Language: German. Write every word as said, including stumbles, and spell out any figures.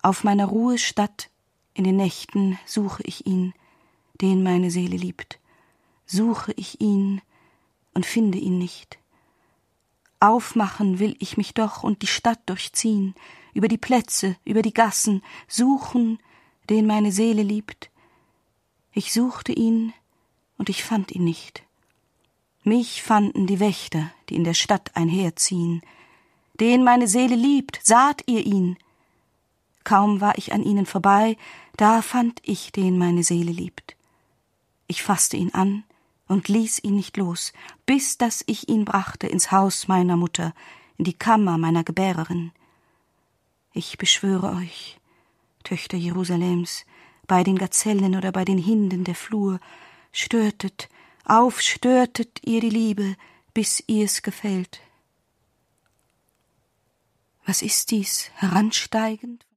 Auf meiner Ruhestatt in den Nächten suche ich ihn, den meine Seele liebt. Suche ich ihn und finde ihn nicht. Aufmachen will ich mich doch und die Stadt durchziehen, über die Plätze, über die Gassen, suchen, den meine Seele liebt. Ich suchte ihn und ich fand ihn nicht. Mich fanden die Wächter, die in der Stadt einherziehen. Den meine Seele liebt, saht ihr ihn? Kaum war ich an ihnen vorbei, da fand ich, den meine Seele liebt. Ich fasste ihn an und ließ ihn nicht los, bis dass ich ihn brachte ins Haus meiner Mutter, in die Kammer meiner Gebärerin. Ich beschwöre euch, Töchter Jerusalems, bei den Gazellen oder bei den Hinden der Flur, störtet, aufstörtet ihr die Liebe, bis ihr's gefällt. Was ist dies, heransteigend?